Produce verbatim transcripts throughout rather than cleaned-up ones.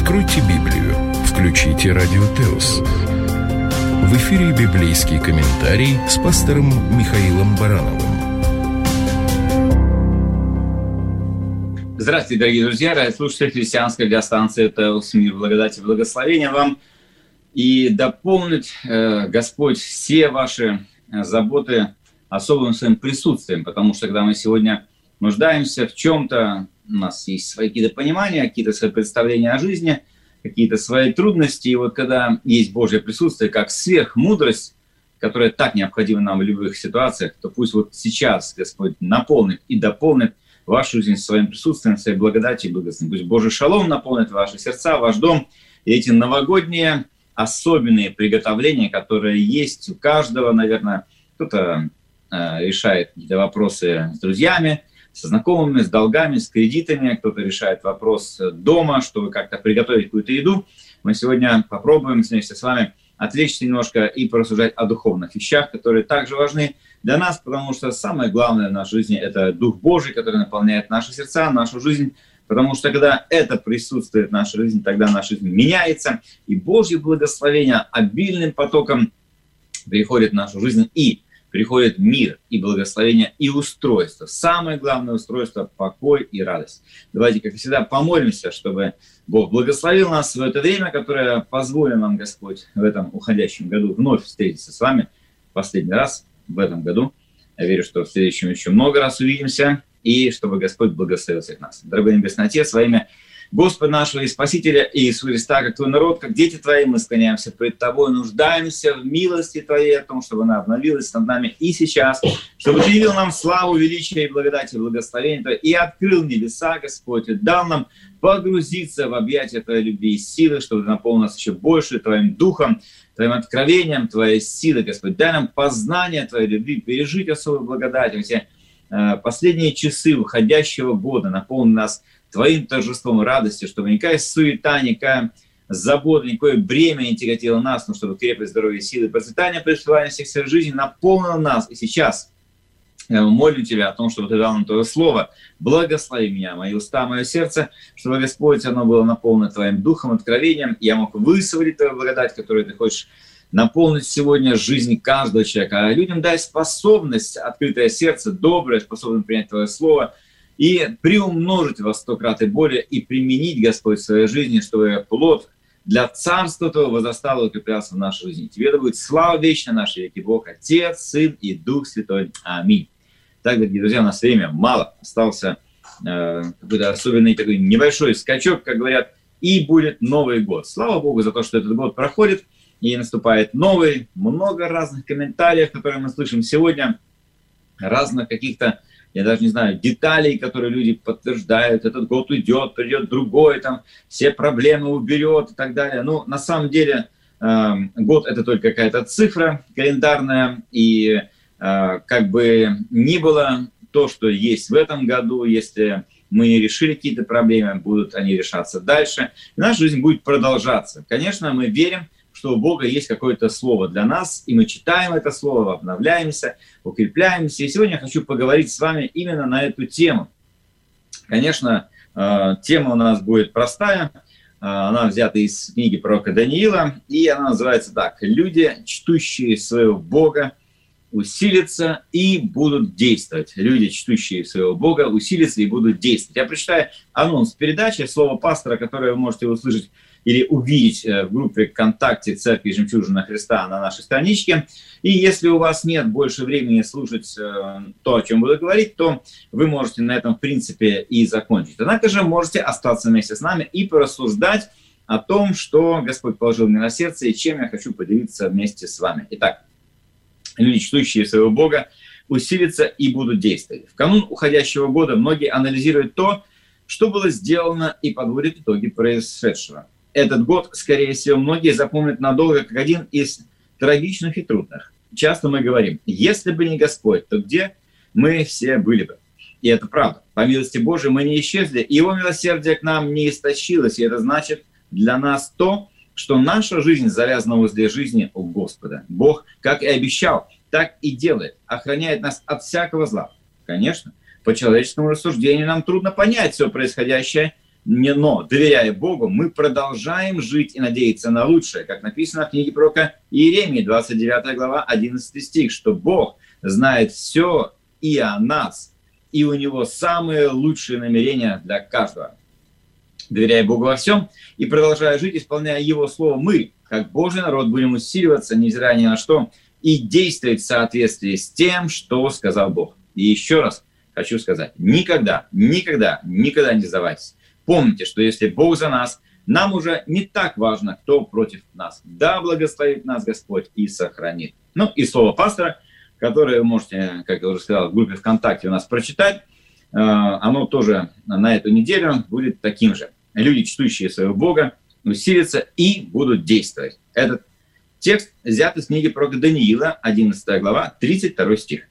Откройте Библию, включите Радио Теос. В эфире библейский комментарий с пастором Михаилом Барановым. Здравствуйте, дорогие друзья, радиослушатели христианской радиостанции Теос. Мир, благодать и благословения вам. И дополнить э, Господь все ваши заботы особым своим присутствием, потому что когда мы сегодня нуждаемся в чем-то, у нас есть свои какие-то понимания, какие-то свои представления о жизни, какие-то свои трудности, и вот когда есть Божье присутствие, как сверхмудрость, которая так необходима нам в любых ситуациях, то пусть вот сейчас Господь наполнит и дополнит вашу жизнь своим присутствием, своей благодатью и благословением. Пусть Божий шалом наполнит ваши сердца, ваш дом, и эти новогодние особенные приготовления, которые есть у каждого, наверное, кто-то э, решает какие-то вопросы с друзьями, со знакомыми, с долгами, с кредитами, кто-то решает вопрос дома, чтобы как-то приготовить какую-то еду. Мы сегодня попробуем вместе с вами отвлечься немножко и порассуждать о духовных вещах, которые также важны для нас, потому что самое главное в нашей жизни – это Дух Божий, который наполняет наши сердца, нашу жизнь, потому что когда это присутствует в нашей жизни, тогда наша жизнь меняется, и Божье благословение обильным потоком приходит в нашу жизнь, и приходит мир и благословение и устройство. Самое главное устройство – покой и радость. Давайте, как и всегда, помолимся, чтобы Бог благословил нас в это время, которое позволил нам Господь в этом уходящем году вновь встретиться с вами в последний раз в этом году. Я верю, что в следующем еще много раз увидимся, и чтобы Господь благословил всех нас. Дорогой Небесный Отец, во имя Господа нашего и Спасителя Иисуса Христа, как Твой народ, как дети Твои, мы склоняемся пред Тобой, нуждаемся в милости Твоей, о том, чтобы она обновилась над нами и сейчас, чтобы Ты явил нам славу, величие и благодать и благословение Твое, и открыл небеса, Господь, и дал нам погрузиться в объятия Твоей любви и силы, чтобы Ты наполнил нас еще больше Твоим духом, Твоим откровением, Твоей силы, Господь. Дай нам познание Твоей любви, пережить особую благодать. Эти э, последние часы уходящего года наполни нас Твоим торжеством и радостью, чтобы никакая суета, никакая забота, никакое бремя не тяготило нас, но чтобы крепость, здоровье, силы, процветание, преуспевание всех сфер жизни наполнило нас. И сейчас я молю Тебя о том, чтобы Ты дал нам Твое Слово. Благослови меня, мои уста, мое сердце, чтобы, Господь, оно было наполнено Твоим духом, откровением. Я мог высвободить Твою благодать, которую Ты хочешь наполнить сегодня жизнь каждого человека. А людям дай способность, открытое сердце, доброе, способное принять Твое Слово, и приумножить во сто крат и более, и применить, Господь, в своей жизни, чтобы плод для Царства Твоего возрастал и укреплялся в нашей жизни. Тебе да будет слава вечная наша, веки Бог, Отец, Сын и Дух Святой. Аминь. Так, дорогие друзья, у нас время мало. Остался э, какой-то особенный такой небольшой скачок, как говорят, и будет Новый год. Слава Богу за то, что этот год проходит, и наступает новый. Много разных комментариев, которые мы слышим сегодня, разных каких-то, я даже не знаю, деталей, которые люди подтверждают, этот год уйдет, придет другой, там, все проблемы уберет и так далее. Ну, на самом деле, э, год – это только какая-то цифра календарная, и э, как бы ни было то, что есть в этом году, если мы не решили какие-то проблемы, будут они решаться дальше, и наша жизнь будет продолжаться. Конечно, мы верим, что у Бога есть какое-то слово для нас, и мы читаем это слово, обновляемся, укрепляемся. И сегодня я хочу поговорить с вами именно на эту тему. Конечно, тема у нас будет простая, она взята из книги пророка Даниила, и она называется так: «Люди, чтущие своего Бога, усилятся и будут действовать». Люди, чтущие своего Бога, усилятся и будут действовать. Я прочитаю анонс передачи, слово пастора, которое вы можете услышать или увидеть в группе ВКонтакте «Церкви Жемчужина Христа» на нашей страничке. И если у вас нет больше времени слушать то, о чем буду говорить, то вы можете на этом, в принципе, и закончить. Однако же можете остаться вместе с нами и порассуждать о том, что Господь положил мне на сердце и чем я хочу поделиться вместе с вами. Итак, люди, чтущие своего Бога, усилятся и будут действовать. В канун уходящего года многие анализируют то, что было сделано, и подводят итоги происшедшего. Этот год, скорее всего, многие запомнят надолго как один из трагичных и трудных. Часто мы говорим: если бы не Господь, то где мы все были бы? И это правда. По милости Божией мы не исчезли, и Его милосердие к нам не истощилось. И это значит для нас то, что наша жизнь завязана возле жизни у Господа. Бог, как и обещал, так и делает, охраняет нас от всякого зла. Конечно, по человеческому рассуждению нам трудно понять все происходящее, Не, но, доверяя Богу, мы продолжаем жить и надеяться на лучшее, как написано в книге пророка Иеремии, двадцать девятая глава, одиннадцатый стих, что Бог знает все и о нас, и у Него самые лучшие намерения для каждого. Доверяя Богу во всем и продолжая жить, исполняя Его Слово, мы, как Божий народ, будем усиливаться, невзирая ни на что, и действовать в соответствии с тем, что сказал Бог. И еще раз хочу сказать, никогда, никогда, никогда не сдавайтесь. Помните, что если Бог за нас, нам уже не так важно, кто против нас. Да, благословит нас Господь и сохранит. Ну и слово пастора, которое вы можете, как я уже сказал, в группе ВКонтакте у нас прочитать, оно тоже на эту неделю будет таким же. Люди, чтущие своего Бога, усилятся и будут действовать. Этот текст взят из книги пророка Даниила, одиннадцатая глава, тридцать второй стих.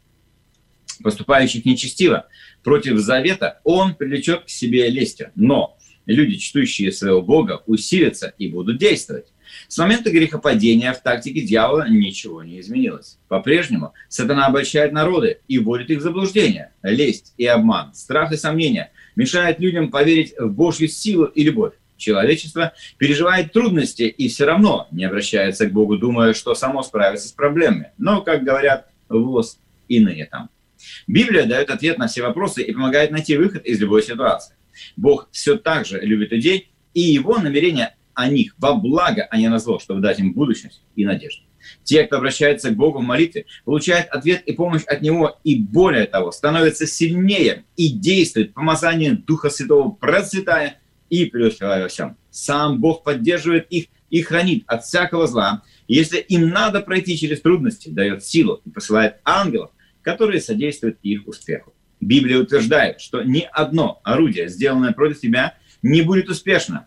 Поступающих нечестиво против завета он привлечет к себе лестью. Но люди, чтущие своего Бога, усилятся и будут действовать. С момента грехопадения в тактике дьявола ничего не изменилось. По-прежнему сатана обольщает народы и вводит их в заблуждение. Лесть и обман, страх и сомнения мешают людям поверить в Божью силу и любовь. Человечество переживает трудности и все равно не обращается к Богу, думая, что само справится с проблемами. Но, как говорят, воз и ныне там. Библия дает ответ на все вопросы и помогает найти выход из любой ситуации. Бог все так же любит людей, и Его намерения о них во благо, а не на зло, чтобы дать им будущность и надежду. Те, кто обращается к Богу в молитве, получают ответ и помощь от Него, и более того, становятся сильнее и действуют помазанием Духа Святого, процветая и преуспевая во всем. Сам Бог поддерживает их и хранит от всякого зла. И если им надо пройти через трудности, дает силу и посылает ангелов, которые содействуют их успеху. Библия утверждает, что ни одно орудие, сделанное против тебя, не будет успешно.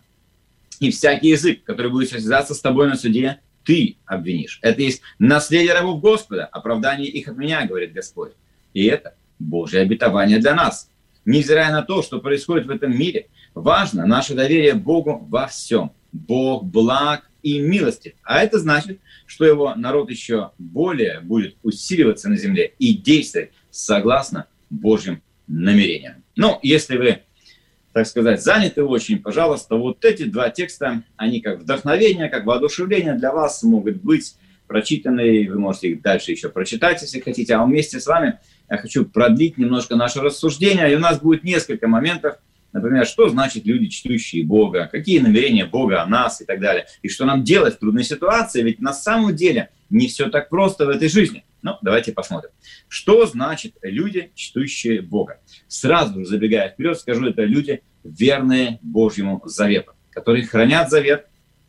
И всякий язык, который будет состязаться с тобой на суде, ты обвинишь. Это есть наследие рабов Господа, оправдание их от меня, говорит Господь. И это Божье обетование для нас. Невзирая на то, что происходит в этом мире, важно наше доверие Богу во всем. Бог благ и милостив. А это значит, что его народ еще более будет усиливаться на земле и действовать согласно Божьим намерениям. Ну, если вы, так сказать, заняты очень, пожалуйста, вот эти два текста, они как вдохновение, как воодушевление для вас могут быть прочитаны. Вы можете их дальше еще прочитать, если хотите. А вместе с вами я хочу продлить немножко наше рассуждение. И у нас будет несколько моментов. Например, что значит люди, чтущие Бога, какие намерения Бога о нас и так далее. И что нам делать в трудной ситуации, ведь на самом деле не все так просто в этой жизни. Ну, давайте посмотрим. Что значит люди, чтущие Бога? Сразу же забегая вперед, скажу, это люди, верные Божьему завету, которые хранят завет,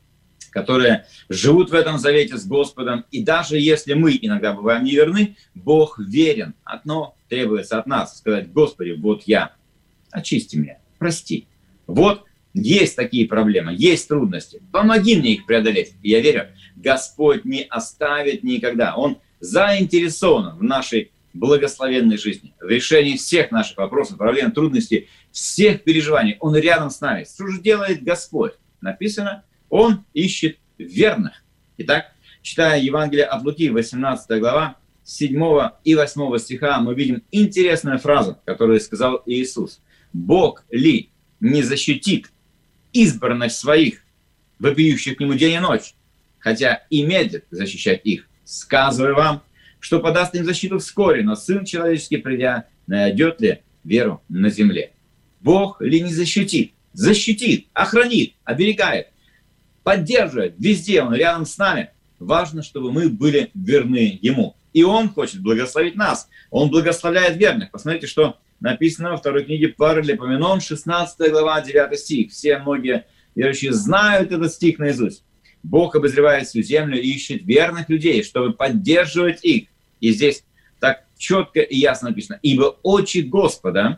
которые живут в этом завете с Господом. И даже если мы иногда бываем неверны, Бог верен. Одно требуется от нас, сказать: Господи, вот я, очисти меня. Прости. Вот есть такие проблемы, есть трудности. Помоги мне их преодолеть. И я верю, Господь не оставит никогда. Он заинтересован в нашей благословенной жизни, в решении всех наших вопросов, проблем, трудностей, всех переживаний. Он рядом с нами. Что же делает Господь? Написано, Он ищет верных. Итак, читая Евангелие от Луки, восемнадцатая глава, седьмого и восьмого стиха, мы видим интересную фразу, которую сказал Иисус. Бог ли не защитит избранных своих, вопиющих к Нему день и ночь, хотя и медлит защищать их? Сказываю вам, что подаст им защиту вскоре, но Сын Человеческий, придя, найдет ли веру на земле? Бог ли не защитит? Защитит, охранит, оберегает, поддерживает. Везде Он рядом с нами. Важно, чтобы мы были верны Ему. И Он хочет благословить нас. Он благословляет верных. Посмотрите, что написано во второй книге Паралипоменон, шестнадцатая глава, девятый стих. Все многие верующие знают этот стих наизусть. Бог обозревает всю землю и ищет верных людей, чтобы поддерживать их. И здесь так четко и ясно написано. Ибо очи Господа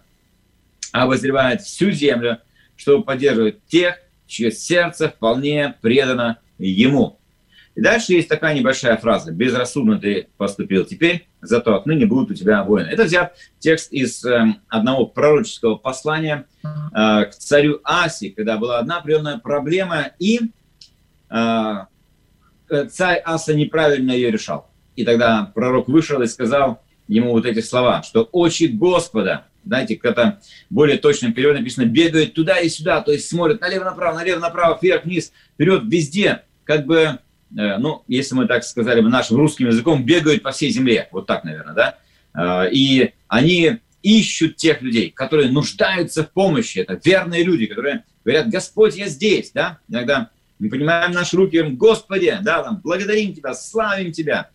обозревают всю землю, чтобы поддерживать тех, чье сердце вполне предано Ему. И дальше есть такая небольшая фраза. Безрассудно ты поступил теперь, зато отныне будут у тебя воины. Это взят текст из э, одного пророческого послания э, к царю Аси, когда была одна определенная проблема, и э, царь Аса неправильно ее решал. И тогда пророк вышел и сказал ему вот эти слова, что очи Господа знаете, когда более точным переводом написано, бегают туда и сюда, то есть смотрят налево-направо, налево-направо, вверх-вниз, вперед, везде, как бы, э, ну, если мы так сказали бы нашим русским языком, бегают по всей земле, вот так, наверное, да, э, и они ищут тех людей, которые нуждаются в помощи, это верные люди, которые говорят, Господь, я здесь, да, иногда мы поднимаем наши руки, говорим, Господи, да, там, благодарим Тебя, славим Тебя,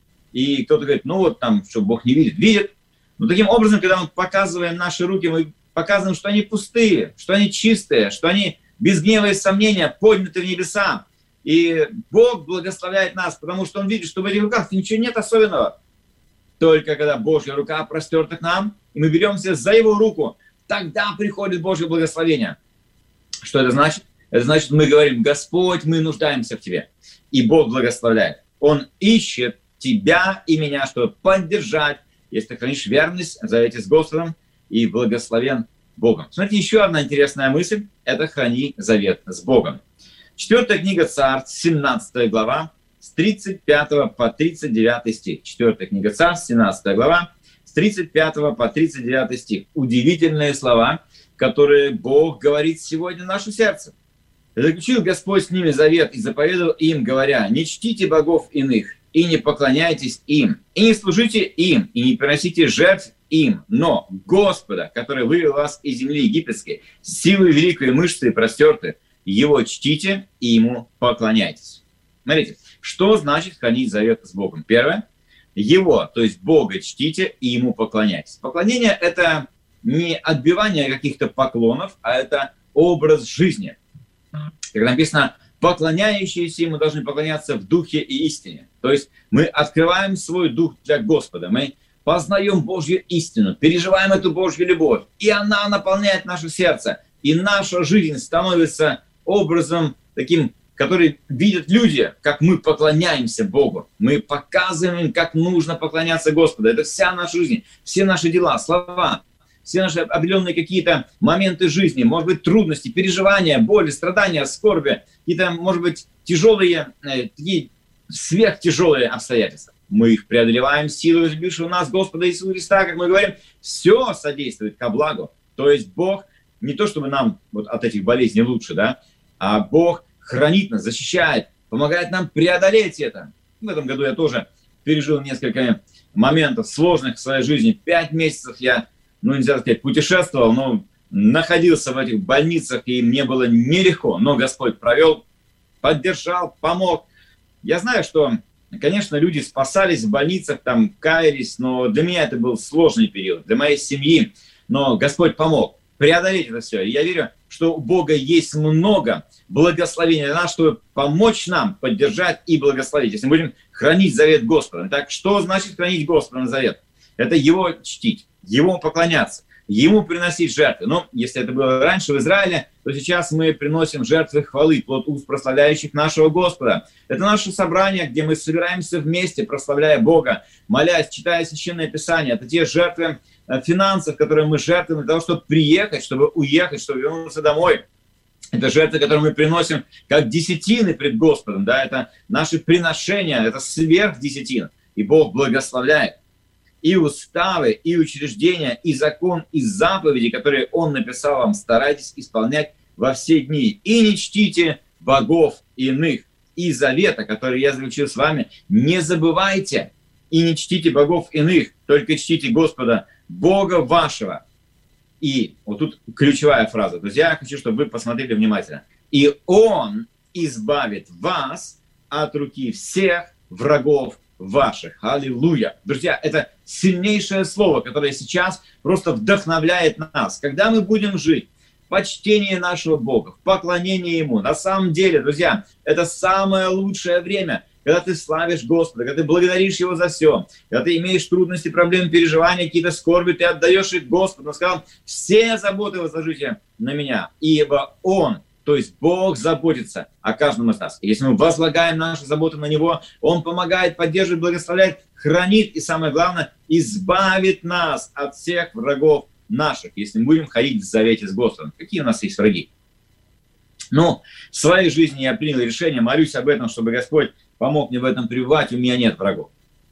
и кто-то говорит, ну вот там, что Бог не видит, видит. Но таким образом, когда мы показываем наши руки, мы показываем, что они пустые, что они чистые, что они без гнева и сомнения подняты в небеса. И Бог благословляет нас, потому что Он видит, что в этих руках ничего нет особенного. Только когда Божья рука простерта к нам, и мы беремся за Его руку, тогда приходит Божье благословение. Что это значит? Это значит, мы говорим, Господь, мы нуждаемся в Тебе. И Бог благословляет. Он ищет тебя и меня, чтобы поддержать, если ты хранишь верность в завете с Господом и благословен Богом. Смотрите, еще одна интересная мысль – это храни завет с Богом. Четвертая книга Царств, семнадцатая глава, с тридцать пятого по тридцать девятый стих. Четвертая книга Царств, семнадцатая глава, с тридцать пятого по тридцать девятый стих. Удивительные слова, которые Бог говорит сегодня в наше сердце. «Заключил Господь с ними завет и заповедовал им, говоря, не чтите богов иных, и не поклоняйтесь им, и не служите им, и не приносите жертв им, но Господа, который вывел вас из земли египетской, силой великой мышцы простерты, Его чтите и Ему поклоняйтесь». Смотрите, что значит хранить завет с Богом? Первое, Его, то есть Бога чтите и Ему поклоняйтесь. Поклонение – это не отбивание каких-то поклонов, а это образ жизни. Как написано, поклоняющиеся Ему должны поклоняться в духе и истине. То есть мы открываем свой дух для Господа, мы познаем Божью истину, переживаем эту Божью любовь, и она наполняет наше сердце, и наша жизнь становится образом таким, который видят люди, как мы поклоняемся Богу. Мы показываем, как нужно поклоняться Господу. Это вся наша жизнь, все наши дела, слова, все наши определенные какие-то моменты жизни, может быть, трудности, переживания, боли, страдания, скорби, какие-то, может быть, тяжелые, э, такие сверхтяжелые обстоятельства. Мы их преодолеваем силой любившего нас Господа Иисуса Христа, как мы говорим, все содействует ко благу. То есть Бог, не то чтобы нам вот от этих болезней лучше, да, а Бог хранит нас, защищает, помогает нам преодолеть это. В этом году я тоже пережил несколько моментов сложных в своей жизни. Пять месяцев я, ну нельзя сказать, путешествовал, но находился в этих больницах, и мне было нелегко. Но Господь провел, поддержал, помог. Я знаю, что, конечно, люди спасались в больницах, там, каялись, но для меня это был сложный период, для моей семьи. Но Господь помог преодолеть это все. И я верю, что у Бога есть много благословения для нас, чтобы помочь нам поддержать и благословить, если мы будем хранить завет Господа. Так что значит хранить Господа завет? Это Его чтить, Ему поклоняться, Ему приносить жертвы. Но если это было раньше в Израиле, то сейчас мы приносим жертвы хвалы, плод уст прославляющих нашего Господа. Это наше собрание, где мы собираемся вместе, прославляя Бога, молясь, читая Священное Писание. Это те жертвы финансов, которые мы жертвуем для того, чтобы приехать, чтобы уехать, чтобы вернуться домой. Это жертвы, которые мы приносим как десятины пред Господом. Да? Это наши приношения, это сверх десятин. И Бог благословляет. И уставы, и учреждения, и закон, и заповеди, которые Он написал вам, старайтесь исполнять во все дни. И не чтите богов иных. И завета, который я заключил с вами, не забывайте. И не чтите богов иных, только чтите Господа, Бога вашего. И вот тут ключевая фраза. Друзья, я хочу, чтобы вы посмотрели внимательно. И Он избавит вас от руки всех врагов ваших. Аллилуйя. Друзья, это сильнейшее слово, которое сейчас просто вдохновляет нас. Когда мы будем жить в почтении нашего Бога, в поклонении Ему, на самом деле, друзья, это самое лучшее время, когда ты славишь Господа, когда ты благодаришь Его за все, когда ты имеешь трудности, проблемы, переживания, какие-то скорби, ты отдаешь их Господу. Он сказал, все заботы возложите на меня, ибо Он, то есть Бог, заботится о каждом из нас. И если мы возлагаем наши заботы на Него, Он помогает, поддерживает, благословляет, хранит и, самое главное, избавит нас от всех врагов наших, если мы будем ходить в завете с Господом. Какие у нас есть враги? Ну, в своей жизни я принял решение, молюсь об этом, чтобы Господь помог мне в этом пребывать, у меня нет врагов.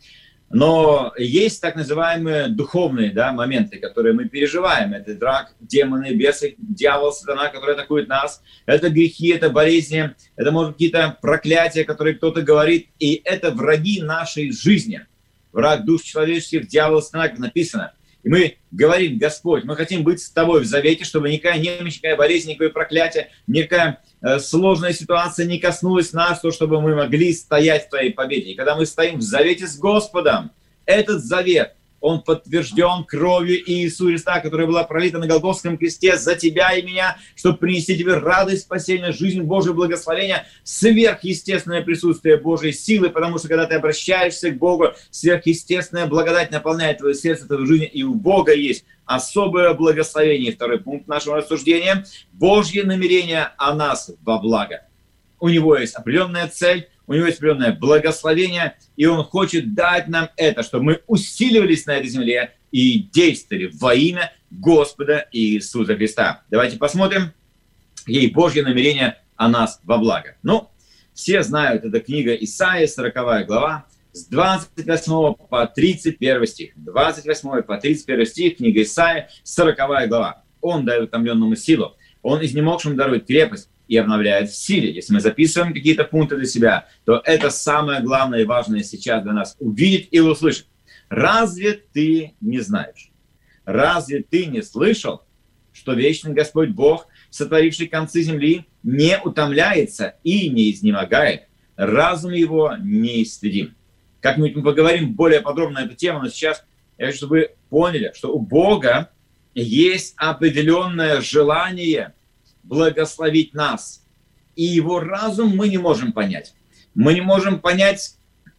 Но есть так называемые духовные, да, моменты, которые мы переживаем. Это враг, демоны, бесы, дьявол, сатана, который атакует нас. Это грехи, это болезни, это, может, какие-то проклятия, которые кто-то говорит. И это враги нашей жизни. Враг душ человеческих, дьявол, сатана, как написано. И мы говорим: Господь, мы хотим быть с Тобой в завете, чтобы никакая немощь, никакая болезнь, никакое проклятие, никакая э, сложная ситуация не коснулась нас, то, чтобы мы могли стоять в Твоей победе. И когда мы стоим в завете с Господом, этот завет, он подтвержден кровью Иисуса Христа, которая была пролита на Голгофском кресте за тебя и меня, чтобы принести тебе радость, спасение, жизнь, Божие благословение, сверхъестественное присутствие Божьей силы, потому что когда ты обращаешься к Богу, сверхъестественная благодать наполняет твое сердце, твою жизнь, и у Бога есть особое благословение. Второй пункт нашего рассуждения – Божье намерение о нас во благо. У Него есть определенная цель, у Него есть определенное благословение, и Он хочет дать нам это, чтобы мы усиливались на этой земле и действовали во имя Господа Иисуса Христа. Давайте посмотрим, какие Божьи намерения о нас во благо. Ну, все знают, это книга Исаии, сороковая глава, с двадцать восьмого по тридцать первый стих. двадцать восьмой по тридцать первый стих, книга Исаии, сороковая глава. Он дает утомленному силу, Он изнемогшим дарует крепость и обновляет в силе. Если мы записываем какие-то пункты для себя, то это самое главное и важное сейчас для нас увидеть и услышать. Разве ты не знаешь? Разве ты не слышал, что вечный Господь Бог, сотворивший концы земли, не утомляется и не изнемогает? Разум его неисследим. Как-нибудь мы поговорим более подробно на эту тему, но сейчас я хочу, чтобы вы поняли, что у Бога есть определенное желание благословить нас. И его разум мы не можем понять. Мы не можем понять,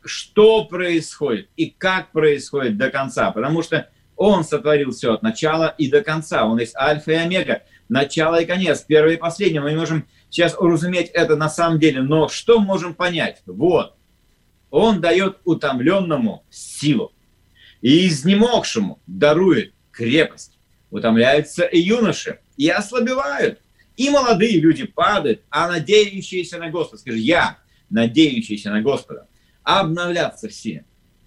что происходит и как происходит до конца, потому что Он сотворил все от начала и до конца. Он есть альфа и омега, начало и конец, первое и последнее. Мы не можем сейчас уразуметь это на самом деле, но что можем понять? Вот, Он дает утомленному силу, и изнемогшему дарует крепость. Утомляются и юноши, и ослабевают. И молодые люди падают, а надеющиеся на Господа, скажи, я, надеющиеся на Господа, обновляться все.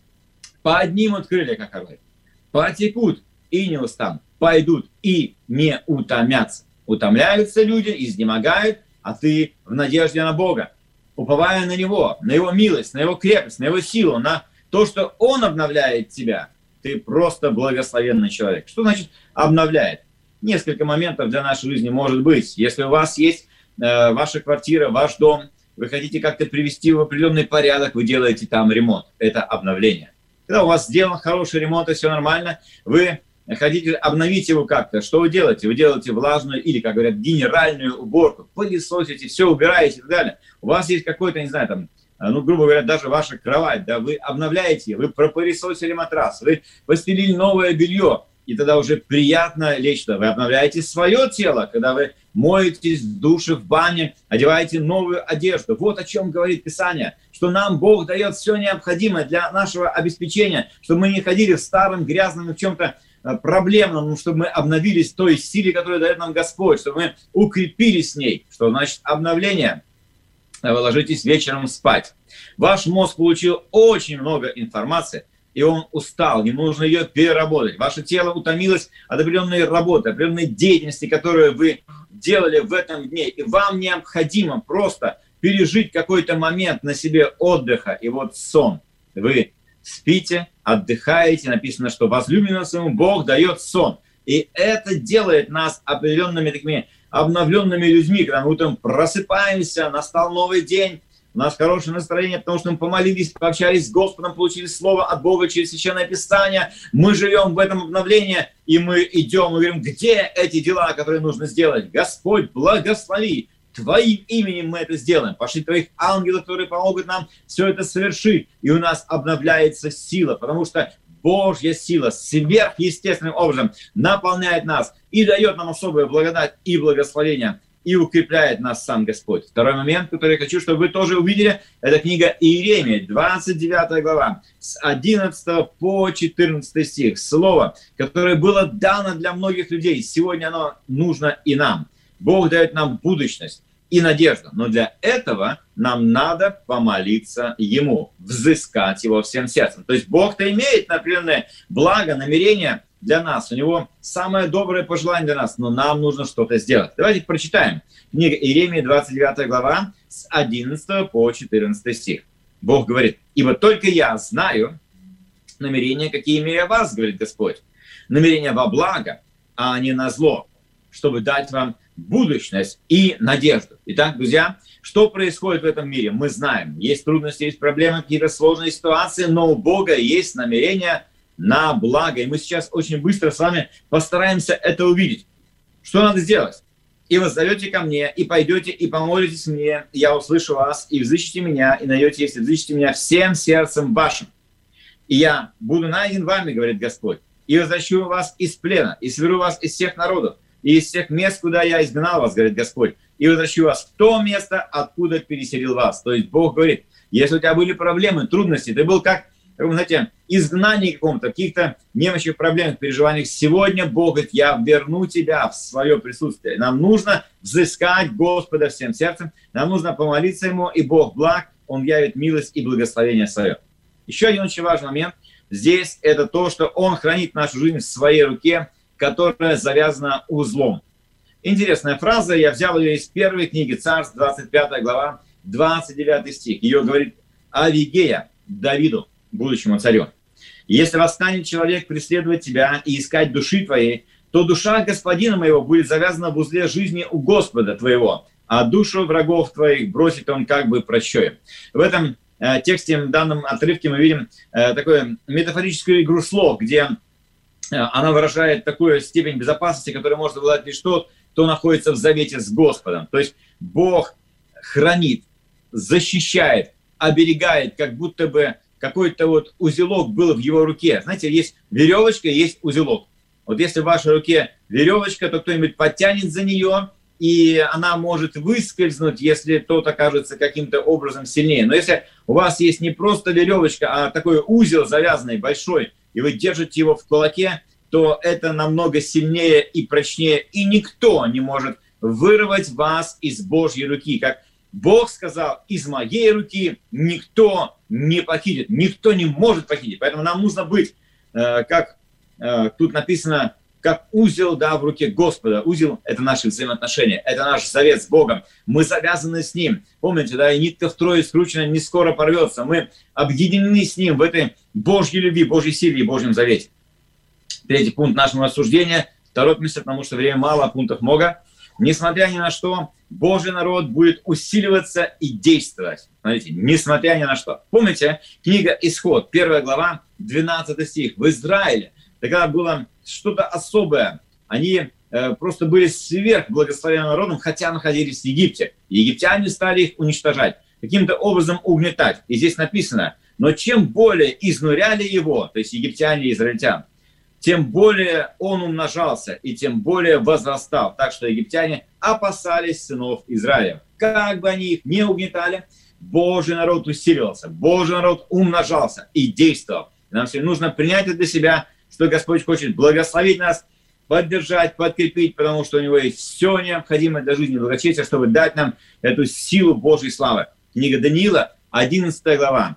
Поднимут крылья, как орлы, потекут и не устанут, пойдут и не утомятся. Утомляются люди, изнемогают, а ты в надежде на Бога, уповая на Него, на Его милость, на Его крепость, на Его силу, на то, что Он обновляет тебя. Ты просто благословенный человек. Что значит обновляет? Несколько моментов для нашей жизни может быть. Если у вас есть э, ваша квартира, ваш дом, вы хотите как-то привести в определенный порядок, вы делаете там ремонт. Это обновление. Когда у вас сделан хороший ремонт и все нормально, вы хотите обновить его как-то. Что вы делаете? Вы делаете влажную или, как говорят, генеральную уборку. Пылесосите, все убираете и так далее. У вас есть какой-то, не знаю, там, ну, грубо говоря, даже ваша кровать, да, вы обновляете, вы пропылесосили матрас, вы постелили новое белье. И тогда уже приятно лечь туда. Вы обновляете свое тело, когда вы моетесь в душе, в бане, одеваете новую одежду. Вот о чем говорит Писание, что нам Бог дает все необходимое для нашего обеспечения, чтобы мы не ходили в старом, грязном и в чем-то проблемном, чтобы мы обновились той силе, которую дает нам Господь, чтобы мы укрепились с ней. Что значит обновление? Вы ложитесь вечером спать. Ваш мозг получил очень много информации, и он устал, ему нужно ее переработать. Ваше тело утомилось от определенной работы, определенной деятельности, которую вы делали в этом дне. И вам необходимо просто пережить какой-то момент на себе отдыха. И вот сон. Вы спите, отдыхаете. Написано, что возлюбленному своему Бог дает сон. И это делает нас определенными такими обновленными людьми. Когда мы утром просыпаемся, настал новый день. У нас хорошее настроение, потому что мы помолились, пообщались с Господом, получили слово от Бога через Священное Писание. Мы живем в этом обновлении, и мы идем и говорим, где эти дела, которые нужно сделать? Господь, благослови, Твоим именем мы это сделаем. Пошли Твоих ангелов, которые помогут нам все это совершить. И у нас обновляется сила, потому что Божья сила сверхъестественным образом наполняет нас и дает нам особую благодать и благословение, и укрепляет нас сам Господь. Второй момент, который я хочу, чтобы вы тоже увидели, это книга Иеремии, двадцать девятая глава, с одиннадцатого по четырнадцатый стих. Слово, которое было дано для многих людей, сегодня оно нужно и нам. Бог дает нам будущность. и надежду. Но для этого нам надо помолиться Ему, взыскать Его всем сердцем. То есть Бог-то имеет определенное благо, намерение для нас. У Него самое доброе пожелание для нас, но нам нужно что-то сделать. Давайте прочитаем. Книга Иеремии, двадцать девятая глава, с одиннадцатого по четырнадцатый стих. Бог говорит: «Ибо только я знаю намерения, какие имею о вас, говорит Господь, намерения во благо, а не на зло, чтобы дать вам будущность и надежду». Итак, друзья, что происходит в этом мире? Мы знаем, есть трудности, есть проблемы, какие-то сложные ситуации, но у Бога есть намерение на благо. И мы сейчас очень быстро с вами постараемся это увидеть. Что надо сделать? «И воззовете ко мне, и пойдете, и помолитесь мне, я услышу вас, и взыщите меня, и найдете, если взыщите меня всем сердцем вашим. И я буду найден вами, говорит Господь, и возвращу вас из плена, и соберу вас из всех народов, и из всех мест, куда я изгнал вас, говорит Господь, и возвращу вас в то место, откуда переселил вас». То есть Бог говорит, если у тебя были проблемы, трудности, ты был как, вы знаете, изгнание каком-то, каких-то немощных проблемах, переживаниях, сегодня Бог говорит: я верну тебя в свое присутствие. Нам нужно взыскать Господа всем сердцем, нам нужно помолиться Ему, и Бог благ, Он явит милость и благословение свое. Еще один очень важный момент здесь – это то, что Он хранит нашу жизнь в своей руке, которая завязана узлом. Интересная фраза, я взял ее из первой книги Царств, двадцать пятая глава, двадцать девятый стих. Ее говорит Авигея Давиду, будущему царю: «Если восстанет человек преследовать тебя и искать души твоей, то душа господина моего будет завязана в узле жизни у Господа твоего, а душу врагов твоих бросит он как бы прощою». В этом э, тексте, в данном отрывке мы видим э, такую метафорическую игру слов, где э, она выражает такую степень безопасности, которую может обладать лишь тот, кто находится в завете с Господом. То есть Бог хранит, защищает, оберегает, как будто бы какой-то вот узелок был в его руке. Знаете, есть веревочка, есть узелок. Вот если в вашей руке веревочка, то кто-нибудь подтянет за нее, и она может выскользнуть, если тот окажется каким-то образом сильнее. Но если у вас есть не просто веревочка, а такой узел завязанный, большой, и вы держите его в кулаке, то это намного сильнее и прочнее, и никто не может вырвать вас из Божьей руки. Как Бог сказал: из моей руки никто не похитит, никто не может похитить. Поэтому нам нужно быть, э, как э, тут написано, как узел, да, в руке Господа. Узел – это наши взаимоотношения, это наш завет с Богом. Мы завязаны с Ним. Помните, да, и нитка втрое скручена не скоро порвется. Мы объединены с Ним в этой Божьей любви, Божьей силе и Божьем завете. Третий пункт нашего рассуждения. Торопимся, потому что времени мало, а пунктов много. Несмотря ни на что, Божий народ будет усиливаться и действовать. Смотрите, несмотря ни на что. Помните, книга Исход, первая глава, двенадцатый стих. В Израиле тогда было что-то особое. Они э, просто были сверхблагословенным народом, хотя находились в Египте. И египтяне стали их уничтожать, каким-то образом угнетать. И здесь написано: но чем более изнуряли его, то есть египтяне и израильтян, тем более он умножался и тем более возрастал. Так что египтяне опасались сынов Израиля. Как бы они их не угнетали, Божий народ усиливался, Божий народ умножался и действовал. Нам всем нужно принять это для себя, что Господь хочет благословить нас, поддержать, подкрепить, потому что у Него есть все необходимое для жизни и благочестия, чтобы дать нам эту силу Божьей славы. Книга Даниила, одиннадцатая глава,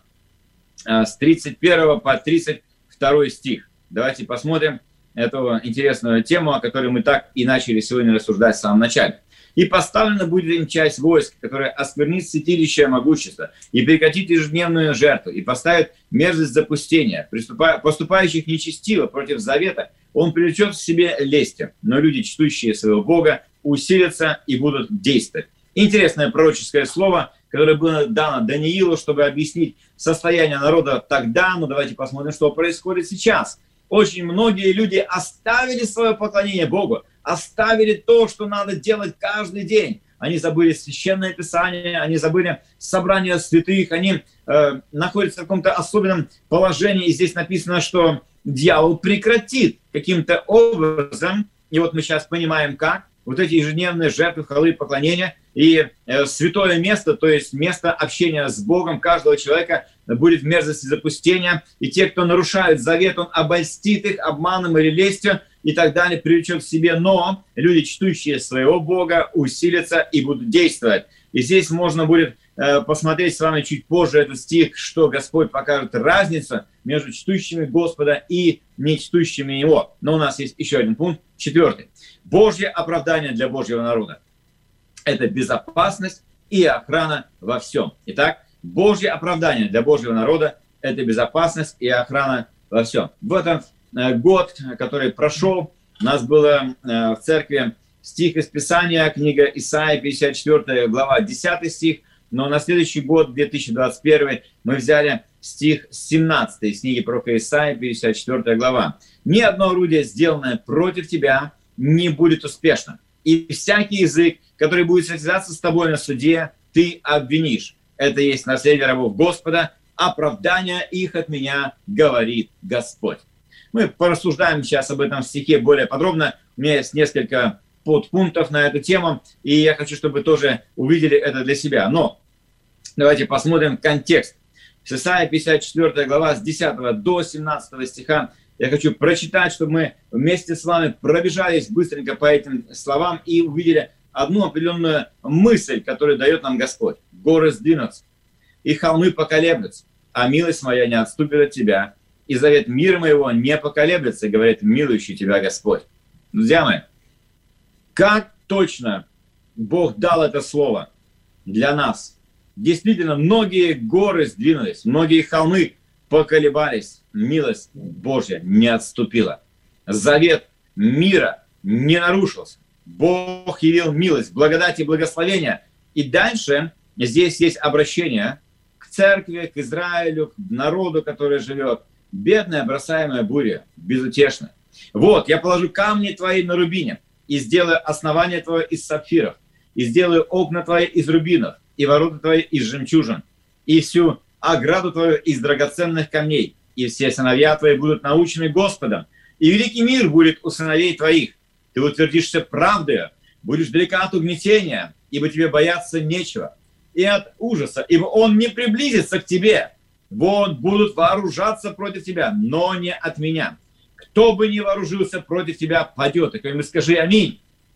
с тридцать первого по тридцать второй стих. Давайте посмотрим эту интересную тему, о которой мы так и начали сегодня рассуждать в самом начале. «И поставлена будет им часть войск, которая осквернит святилище могущества, и прекратит ежедневную жертву, и поставит мерзость запустения, поступающих нечестиво против завета, он привлечет в себе лестью, но люди, чтущие своего Бога, усилятся и будут действовать». Интересное пророческое слово, которое было дано Даниилу, чтобы объяснить состояние народа тогда, но давайте посмотрим, что происходит сейчас. Очень многие люди оставили свое поклонение Богу, оставили то, что надо делать каждый день. Они забыли Священное Писание, они забыли собрание святых, они э, находятся в каком-то особенном положении. И здесь написано, что дьявол прекратит каким-то образом, и вот мы сейчас понимаем как, вот эти ежедневные жертвы, хвалы и поклонения, и э, святое место, то есть место общения с Богом каждого человека будет в мерзости запустения, и те, кто нарушает завет, он обольстит их обманом или лестью, и так далее, привлечет к себе, но люди, чтущие своего Бога, усилятся и будут действовать. И здесь можно будет э, посмотреть с вами чуть позже этот стих, что Господь покажет разницу между чтущими Господа и не чтущими Его. Но у нас есть еще один пункт, четвертый. Божье оправдание для Божьего народа. Это безопасность и охрана во всем. Итак, Божье оправдание для Божьего народа – это безопасность и охрана во всем. В этот э, год, который прошел, у нас было э, в церкви стих из Писания, книга Исаия, пятьдесят четвёртая глава, десятый стих, но на следующий год, две тысячи двадцать первый, мы взяли стих семнадцатый из книги пророка Исаия, пятьдесят четвёртая глава. «Ни одно орудие, сделанное против тебя, не будет успешно, и всякий язык, который будет состязаться с тобой на суде, ты обвинишь. Это есть наследие рабов Господа, оправдание их от меня, говорит Господь». Мы порассуждаем сейчас об этом стихе более подробно. У меня есть несколько подпунктов на эту тему, и я хочу, чтобы вы тоже увидели это для себя. Но давайте посмотрим контекст. С Исаия пятьдесят четвёртая глава, с десятого до семнадцатого стиха. Я хочу прочитать, чтобы мы вместе с вами пробежались быстренько по этим словам и увидели одну определенную мысль, которую дает нам Господь. «Горы сдвинутся, и холмы поколеблются, а милость моя не отступит от тебя, и завет мира моего не поколеблется, говорит милующий тебя Господь». Друзья мои, как точно Бог дал это слово для нас? Действительно, многие горы сдвинулись, многие холмы поколебались, милость Божья не отступила. Завет мира не нарушился. Бог явил милость, благодать и благословение. И дальше здесь есть обращение к церкви, к Израилю, к народу, который живет. Бедная, бросаемая буря, безутешная. «Вот, я положу камни твои на рубине, и сделаю основание твое из сапфиров, и сделаю окна твои из рубинов, и ворота твои из жемчужин, и всю ограду твою из драгоценных камней, и все сыновья твои будут научены Господом, и великий мир будет у сыновей твоих. Ты утвердишься правдою, будешь далека от угнетения, ибо тебе бояться нечего, и от ужаса, ибо он не приблизится к тебе. Вот будут вооружаться против тебя, но не от меня. Кто бы ни вооружился против тебя, падет. И кто-нибудь скажи аминь.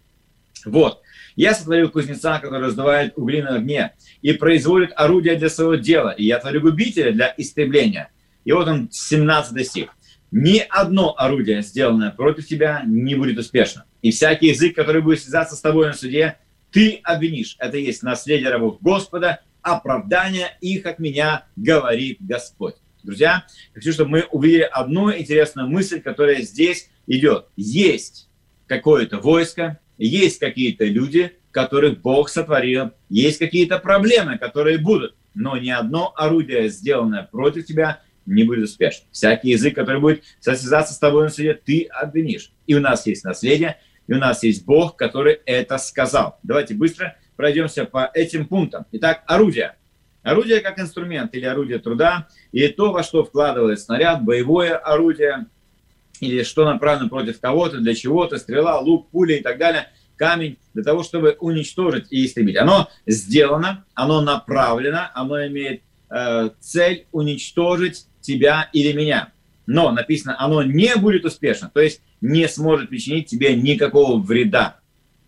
Вот. Я сотворил кузнеца, который раздувает угли на огне и производит орудия для своего дела. И я творю губителя для истребления. И вот он, семнадцатый стих. «Ни одно орудие, сделанное против тебя, не будет успешно. И всякий язык, который будет связаться с тобой на суде, ты обвинишь». Это есть наследие рабов Господа, оправдание их от меня, говорит Господь. Друзья, хочу, чтобы мы увидели одну интересную мысль, которая здесь идет. Есть какое-то войско, есть какие-то люди, которых Бог сотворил, есть какие-то проблемы, которые будут, но ни одно орудие, сделанное против тебя, не будет успешно. Всякий язык, который будет состязаться с тобой на суде, ты обвинишь. И у нас есть наследие, и у нас есть Бог, который это сказал. Давайте быстро пройдемся по этим пунктам. Итак, орудие. Орудие как инструмент или орудие труда, или то, во что вкладывает снаряд, боевое орудие, или что направлено против кого-то, для чего-то, стрела, лук, пуля и так далее, камень, для того, чтобы уничтожить и истребить. Оно сделано, оно направлено, оно имеет э, цель уничтожить тебя или меня. Но написано, оно не будет успешно, то есть не сможет причинить тебе никакого вреда.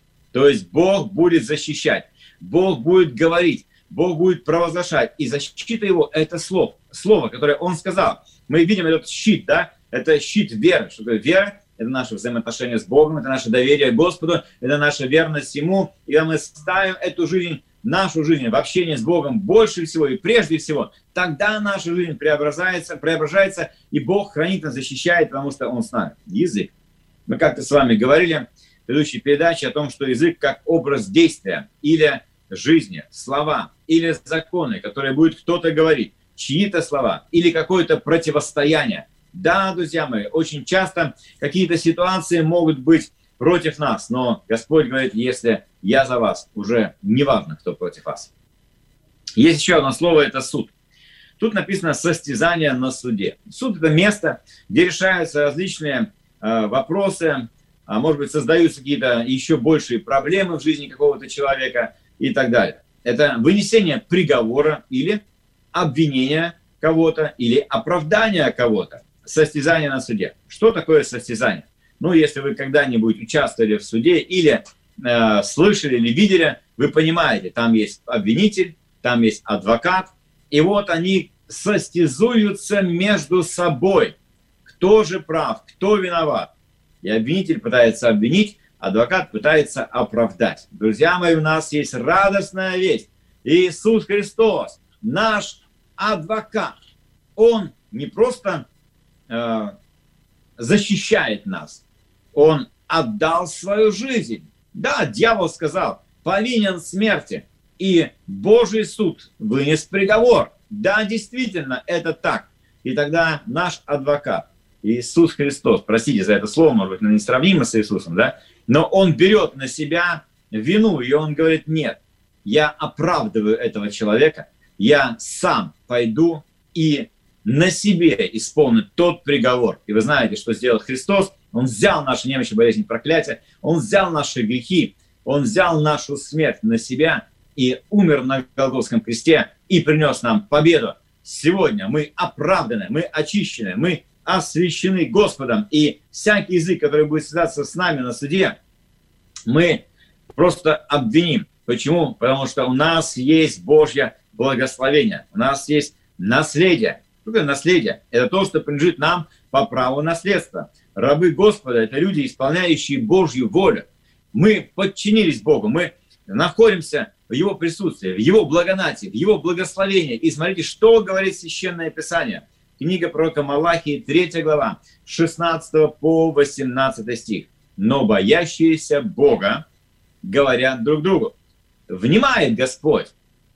То есть Бог будет защищать, Бог будет говорить, Бог будет провозглашать. И защита его – это слово, слово, которое он сказал. Мы видим этот щит, да? Это щит веры. Что такое вера? Это наше взаимоотношение с Богом, это наше доверие Господу, это наша верность Ему. И когда мы ставим эту жизнь, нашу жизнь в общении с Богом больше всего и прежде всего, тогда наша жизнь преображается, преображается, и Бог хранит нас, защищает, потому что Он с нами. Язык. Мы как-то с вами говорили в предыдущей передаче о том, что язык как образ действия или жизни, слова или законы, которые будет кто-то говорить, чьи-то слова или какое-то противостояние. Да, друзья мои, очень часто какие-то ситуации могут быть против нас, но Господь говорит, если я за вас, уже не важно, кто против вас. Есть еще одно слово, это суд. Тут написано состязание на суде. Суд – это место, где решаются различные э, вопросы, а может быть, создаются какие-то еще большие проблемы в жизни какого-то человека и так далее. Это вынесение приговора или обвинение кого-то, или оправдание кого-то. Состязание на суде. Что такое состязание? Ну, если вы когда-нибудь участвовали в суде или э, слышали или видели, вы понимаете, там есть обвинитель, там есть адвокат, и вот они состязуются между собой. Кто же прав, кто виноват? И обвинитель пытается обвинить, адвокат пытается оправдать. Друзья мои, у нас есть радостная весть. Иисус Христос, наш адвокат, Он не просто э, защищает нас, Он отдал свою жизнь. Да, дьявол сказал, повинен смерти, и Божий суд вынес приговор. Да, действительно, это так. И тогда наш адвокат, Иисус Христос, простите за это слово, может быть, несравнимо с Иисусом, да, но Он берет на себя вину, и Он говорит, нет, я оправдываю этого человека, я сам пойду и на себе исполню тот приговор. И вы знаете, что сделал Христос? Он взял наши немощи, болезни, проклятия, Он взял наши грехи, Он взял нашу смерть на себя и умер на Голгофском кресте и принес нам победу. Сегодня мы оправданы, мы очищены, мы освящены Господом, и всякий язык, который будет связаться с нами на суде, мы просто обвиним. Почему? Потому что у нас есть Божье благословение, у нас есть наследие. Что такое наследие? Это то, что принадлежит нам по праву наследства. Рабы Господа – это люди, исполняющие Божью волю. Мы подчинились Богу, мы находимся в Его присутствии, в Его благодати, в Его благословении. И смотрите, что говорит Священное Писание. Книга пророка Малахии, третья глава, шестнадцатый по восемнадцатый стих. «Но боящиеся Бога говорят друг другу, внимает Господь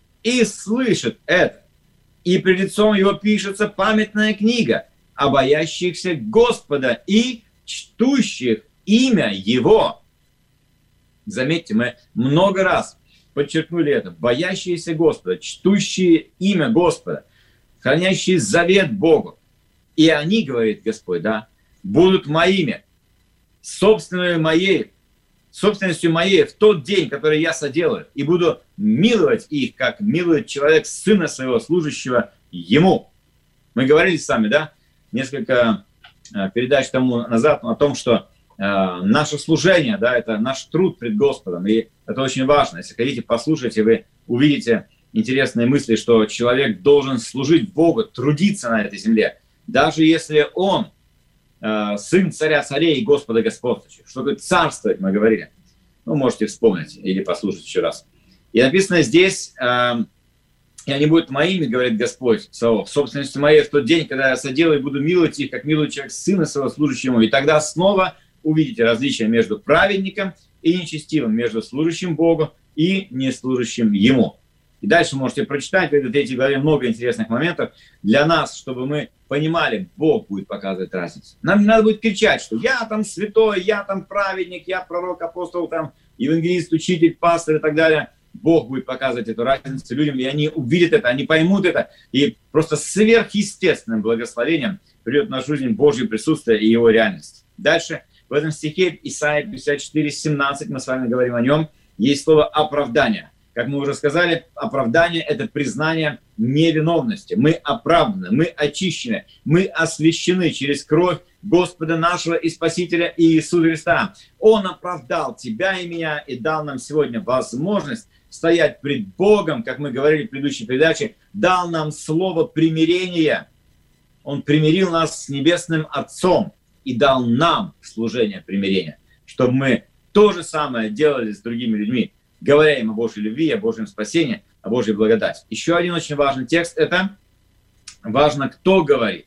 и слышит это, и пред лицом Его пишется памятная книга о боящихся Господа и чтущих имя Его». Заметьте, мы много раз подчеркнули это. Боящиеся Господа, чтущие имя Господа, хранящие завет Богу. И они, говорит Господь, да, будут моими, собственной моей, собственностью моей в тот день, который я соделаю, и буду миловать их, как милует человек сына своего, служащего ему. Мы говорили с вами, да, несколько э, передач тому назад о том, что э, наше служение, да, это наш труд пред Господом, и это очень важно. Если хотите, послушайте, вы увидите интересные мысли, что человек должен служить Богу, трудиться на этой земле, даже если он э, сын царя царей и Господа господствующего. Что такое царствовать, мы говорили. Ну, можете вспомнить или послушать еще раз. И написано здесь, э, и они будут моими, говорит Господь, Савов, собственностью моей в тот день, когда я соделаю и буду миловать их, как милует человек сына своего служащему. И тогда снова увидите различия между праведником и нечестивым, между служащим Богу и неслужащим Ему. И дальше можете прочитать в этой третьей главе много интересных моментов для нас, чтобы мы понимали, Бог будет показывать разницу. Нам не надо будет кричать, что я там святой, я там праведник, я пророк, апостол, там евангелист, учитель, пастор и так далее. Бог будет показывать эту разницу людям, и они увидят это, они поймут это, и просто сверхъестественным благословением придет в нашу жизнь Божье присутствие и Его реальность. Дальше в этом стихе Исайя пятьдесят четыре семнадцать, мы с вами говорим о нем, есть слово «оправдание». Как мы уже сказали, оправдание – это признание невиновности. Мы оправданы, мы очищены, мы освящены через кровь Господа нашего и Спасителя Иисуса Христа. Он оправдал тебя и меня и дал нам сегодня возможность стоять пред Богом, как мы говорили в предыдущей передаче, дал нам слово примирения. Он примирил нас с Небесным Отцом и дал нам служение примирения, чтобы мы то же самое делали с другими людьми, говоря им о Божьей любви, о Божьем спасении, о Божьей благодати. Еще один очень важный текст – это важно, кто говорит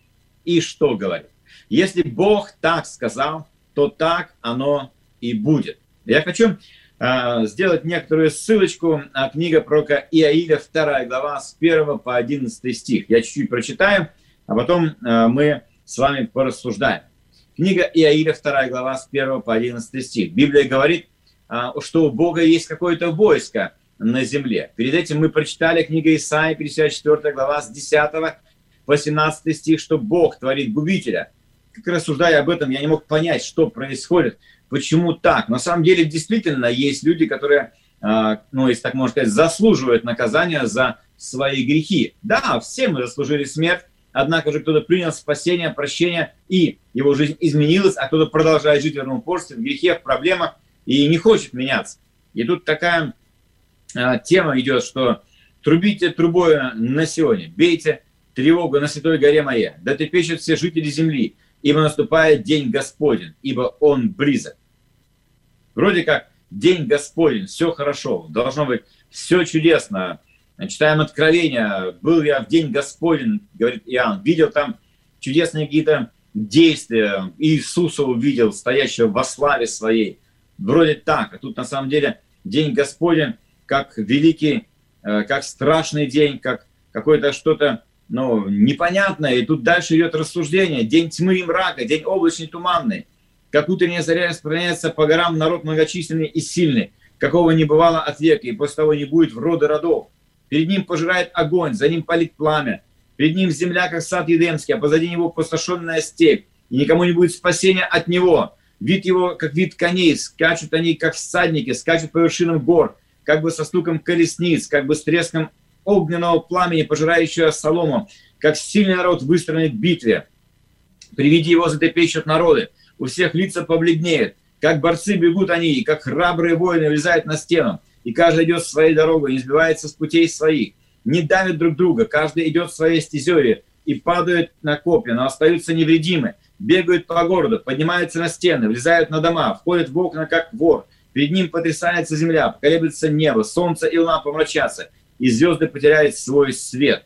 и что говорит. Если Бог так сказал, то так оно и будет. Я хочу э, сделать некоторую ссылочку. Книга пророка Иаиля, вторая глава, с первого по одиннадцатый стих. Я чуть-чуть прочитаю, а потом э, мы с вами порассуждаем. Книга Иаиля, вторая глава, с первого по одиннадцатый стих. Библия говорит, что у Бога есть какое-то войско на земле. Перед этим мы прочитали книгу Исаии, пятьдесят четвёртая глава, с десятого по восемнадцатый стих, что Бог творит губителя. Как рассуждая об этом, я не мог понять, что происходит, почему так. На самом деле, действительно, есть люди, которые, ну, если так можно сказать, заслуживают наказания за свои грехи. Да, все мы заслужили смерть, Однако же кто-то принял спасение, прощение, и его жизнь изменилась, а кто-то продолжает жить в этом упорстве, в грехе, в проблемах, и не хочет меняться. И тут такая а, тема идет, что трубите трубой на Сионе, бейте тревогу на святой горе моей, да трепещут все жители земли, ибо наступает день Господень, ибо Он близок. Вроде как день Господень, все хорошо, должно быть все чудесно. Читаем Откровение, был я в день Господень, говорит Иоанн, видел там чудесные какие-то действия, Иисуса увидел, стоящего во славе своей. Вроде так, а тут на самом деле день Господень, как великий, как страшный день, как какое-то что-то, ну, непонятное. И тут дальше идет рассуждение. День тьмы и мрака, день облачный, туманный. Как утренняя заря распространяется по горам народ многочисленный и сильный, какого не бывало от века, и после того не будет в роды родов. Перед ним пожирает огонь, за ним палит пламя. Перед ним земля, как сад Едемский, а позади него опустошенная степь. И никому не будет спасения от него. Вид его, как вид коней, скачут они, как всадники, скачут по вершинам гор, как бы со стуком колесниц, как бы с треском огненного пламени, пожирающего солому, как сильный народ, выстроенный к битве. При виде его затрепещут народы, у всех лица побледнеют, как борцы бегут они, и как храбрые воины влезают на стену, и каждый идет своей дорогой, не сбивается с путей своих, не давят друг друга, каждый идет своей стезей, и падают на копья, но остаются невредимы, бегают по городу, поднимаются на стены, влезают на дома, входят в окна, как вор, перед ним потрясается земля, поколеблется небо, солнце и луна помрачатся, и звезды потеряют свой свет.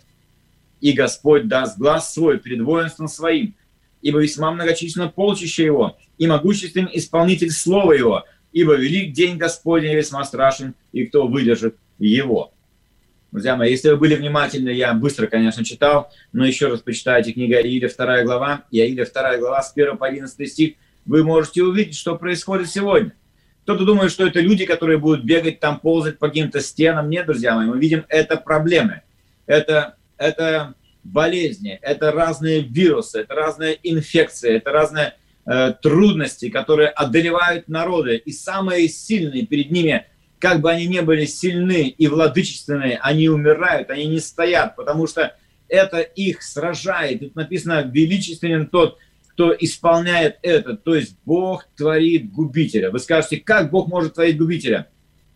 И Господь даст глаз свой перед воинством своим, ибо весьма многочисленно полчище его, и могуществен исполнитель слова его, ибо велик день Господень и весьма страшен, и кто выдержит его. Друзья мои, если вы были внимательны, я быстро, конечно, читал, но еще раз почитайте книгу Иоиля, вторая глава, и Иоиля, вторая глава, с первого по одиннадцатый стих, вы можете увидеть, что происходит сегодня. Кто-то думает, что это люди, которые будут бегать там, ползать по каким-то стенам. Нет, друзья мои, мы видим, это проблемы, это, это болезни, это разные вирусы, это разные инфекции, это разные э, трудности, которые одолевают народы. И самые сильные перед ними, как бы они ни были сильны и владычественные, они умирают, они не стоят, потому что это их сражает. Тут написано, величественен тот, кто исполняет это, то есть Бог творит губителя. Вы скажете, как Бог может творить губителя?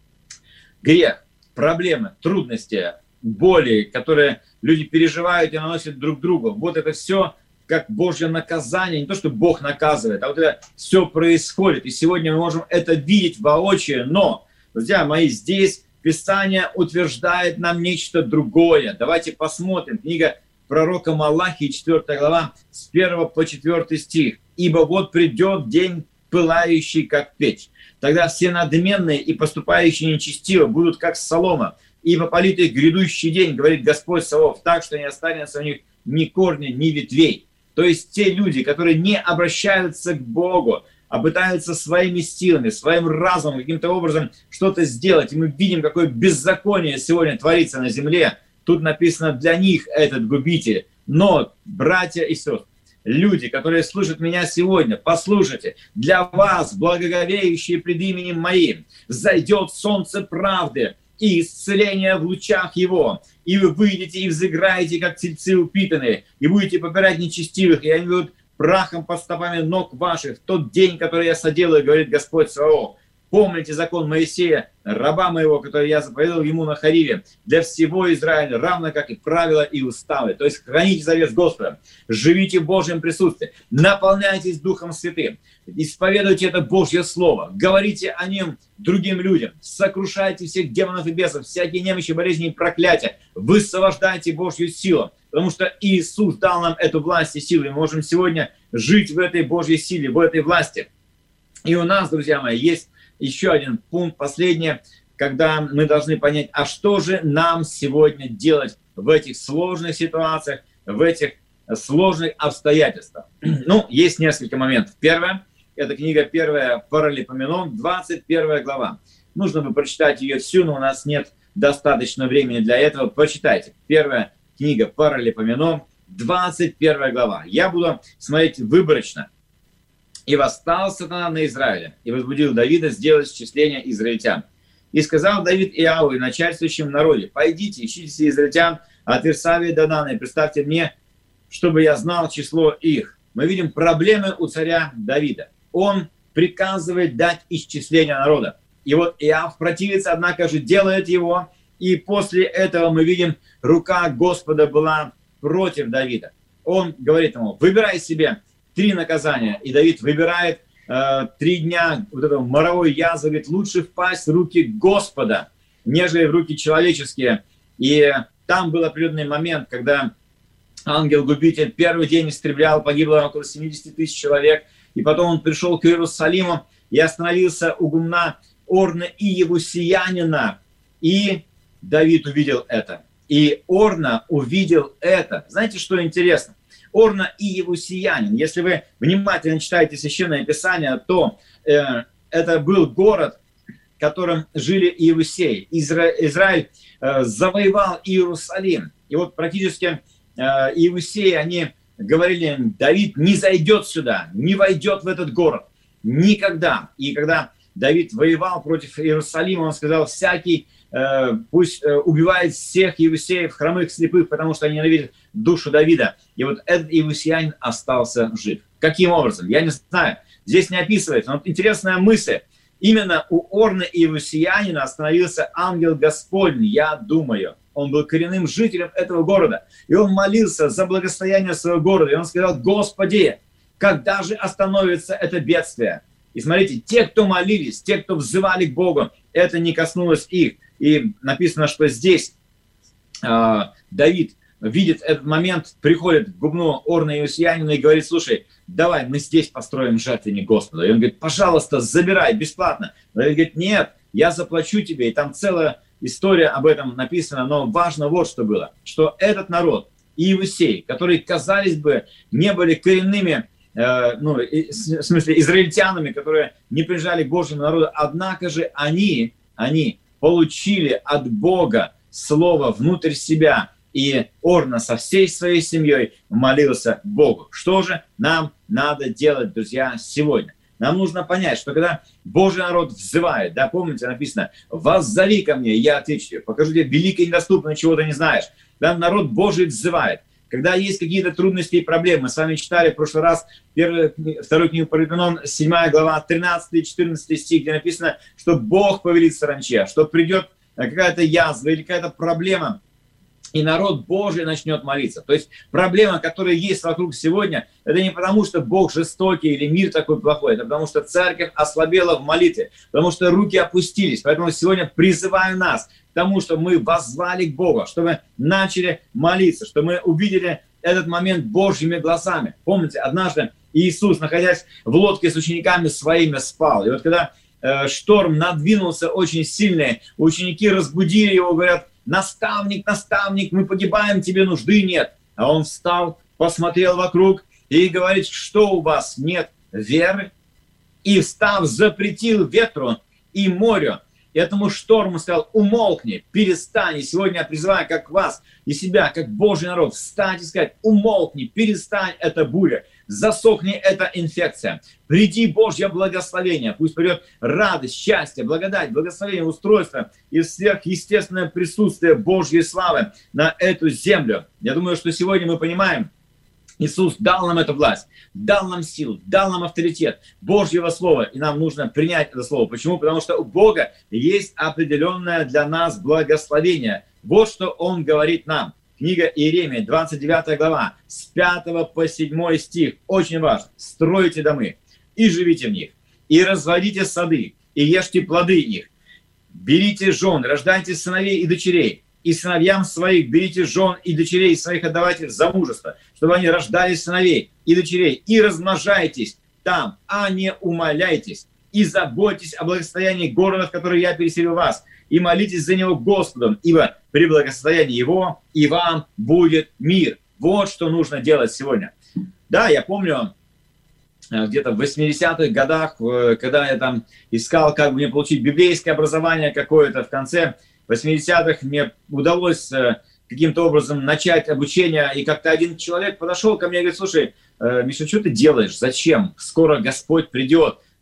Грех, проблемы, трудности, боли, которые люди переживают и наносят друг другу. Вот это все как Божье наказание. Не то, что Бог наказывает, а вот это все происходит. И сегодня мы можем это видеть воочию. Но, друзья мои, здесь Писание утверждает нам нечто другое. Давайте посмотрим. Книга пророка Малахии, четвёртая глава, с первого по четвёртый стих. «Ибо вот придет день, пылающий, как печь. Тогда все надменные и поступающие нечестиво будут, как солома. Ибо политый грядущий день, говорит Господь Саваоф, так, что не останется у них ни корня, ни ветвей». То есть те люди, которые не обращаются к Богу, а пытаются своими силами, своим разумом, каким-то образом что-то сделать. И мы видим, какое беззаконие сегодня творится на земле. Тут написано, для них этот губитель. Но, братья и сестры, люди, которые слушают меня сегодня, послушайте, для вас, благоговеющие пред именем моим, зайдет солнце правды и исцеление в лучах его, и вы выйдете и взыграете, как тельцы упитанные, и будете попирать нечестивых, и они будут прахом под стопами ног ваших в тот день, который я соделаю, говорит Господь Саваоф. Помните закон Моисея, раба моего, который я заповедал ему на Хариве, для всего Израиля, равно как и правила и уставы. То есть храните завет с Господом, живите в Божьем присутствии, наполняйтесь Духом Святым, исповедуйте это Божье Слово, говорите о нем другим людям, сокрушайте всех демонов и бесов, всякие немощи, болезни и проклятия, высвобождайте Божью силу, потому что Иисус дал нам эту власть и силу, и мы можем сегодня жить в этой Божьей силе, в этой власти. И у нас, друзья мои, есть еще один пункт, последний, когда мы должны понять, а что же нам сегодня делать в этих сложных ситуациях, в этих сложных обстоятельствах. Ну, есть несколько моментов. Первое, это книга первая Паралипоменон, двадцать первая глава. Нужно бы прочитать ее всю, но у нас нет достаточно времени для этого. Прочитайте. Первая книга Паралипоменон, двадцать первая глава. Я буду смотреть выборочно. «И восстал сатана на Израиля, и возбудил Давида сделать счисление израильтян. И сказал Давид Иову и начальствующим народе, пойдите, ищите израильтян от Вирсавии до Дана, и представьте мне чтобы я знал число их». Мы видим проблемы у царя Давида. Он приказывает дать исчисление народа. И вот Иав противится, однако же делает его. И после этого мы видим, рука Господа была против Давида. Он говорит ему: выбирай себе три наказания. И Давид выбирает э, три дня вот этого моровой язвы. Говорит, лучше впасть в руки Господа, нежели в руки человеческие. И там был определенный момент, когда ангел-губитель первый день истреблял, погибло около семьдесят тысяч человек. И потом он пришел к Иерусалиму и остановился у гумна Орна и Иевусеянина. И Давид увидел это. И Орна увидел это. Знаете, что интересно? Орна и Иевусеянин. Если вы внимательно читаете Священное Писание, то э, это был город, в котором жили иевусеи. Изра... Израиль э, завоевал Иерусалим. И вот практически э, иевусеи, они говорили: Давид не зайдет сюда, не войдет в этот город. Никогда. И когда Давид воевал против Иерусалима, он сказал: всякий э, пусть э, убивает всех иевусеев, хромых, слепых, потому что они ненавидят душу Давида. И вот этот иевусеянин остался жив. Каким образом? Я не знаю. Здесь не описывается. Но интересная мысль. Именно у Орна и Иевусеянина остановился ангел Господень, я думаю. Он был коренным жителем этого города. И он молился за благостояние своего города. И он сказал: Господи, когда же остановится это бедствие? И смотрите, те, кто молились, те, кто взывали к Богу, это не коснулось их. И написано, что здесь э, Давид видит этот момент, приходит к гумну Орна и Иевусеянина и говорит: слушай, давай мы здесь построим жертвенник Господа. И он говорит: пожалуйста, забирай бесплатно. Давид говорит: нет, я заплачу тебе. И там целая история об этом написана, но важно вот что было, что этот народ, иевусеи, которые, казались бы, не были коренными, э, ну, и, в смысле, израильтянами, которые не принадлежали к Божьему народу, однако же они, они получили от Бога слово внутрь себя, и Орна со всей своей семьей молился Богу. Что же нам надо делать, друзья, сегодня? Нам нужно понять, что когда Божий народ взывает, да, помните, написано: «Воззови ко мне, я отвечу тебе, покажу тебе великое и недоступное, чего ты не знаешь». Да, народ Божий взывает. Когда есть какие-то трудности и проблемы, мы с вами читали в прошлый раз первую, вторую книгу Паралипоменон, седьмая глава, тринадцатый и четырнадцатый стих, где написано, что Бог повелит саранче, что придет какая-то язва или какая-то проблема, и народ Божий начнет молиться. То есть проблема, которая есть вокруг сегодня, это не потому, что Бог жестокий или мир такой плохой, это потому, что церковь ослабела в молитве, потому что руки опустились. Поэтому сегодня призываю нас к тому, чтобы мы воззвали к Богу, чтобы начали молиться, чтобы мы увидели этот момент Божьими глазами. Помните, однажды Иисус, находясь в лодке с учениками своими, спал. И вот когда э, шторм надвинулся очень сильный, ученики разбудили его, говорят: «Наставник, наставник, мы погибаем, тебе нужды нет». А он встал, посмотрел вокруг и говорит: «Что у вас, нет веры?» И, встав, запретил ветру и морю, этому шторму сказал: «Умолкни, перестань». И сегодня я призываю как вас и себя, как Божий народ, встать и сказать: «Умолкни, перестань эта буря, засохни эта инфекция, приди Божье благословение, пусть придет радость, счастье, благодать, благословение, устройство и сверхъестественное присутствие Божьей славы на эту землю». Я думаю, что сегодня мы понимаем, Иисус дал нам эту власть, дал нам силу, дал нам авторитет Божьего Слова, и нам нужно принять это Слово. Почему? Потому что у Бога есть определенное для нас благословение. Вот что Он говорит нам. Книга Иеремии, двадцать девятая глава, с пятого по седьмой стих. Очень важно. «Стройте домы, и живите в них, и разводите сады, и ешьте плоды их. Берите жен, рождайте сыновей и дочерей, и сыновьям своих берите жен и дочерей своих отдавайте в замужество, чтобы они рождали сыновей и дочерей, и размножайтесь там, а не умаляйтесь, и заботьтесь о благосостоянии города, в который я переселил вас, и молитесь за него Господом, ибо при благосостоянии его и вам будет мир». Вот что нужно делать сегодня. Да, я помню, где-то в восьмидесятых годах, когда я там искал, как мне получить библейское образование какое-то, в конце восьмидесятых мне удалось каким-то образом начать обучение, и как-то один человек подошел ко мне и говорит: «Слушай, Миша, что ты делаешь? Зачем? Скоро Господь придет.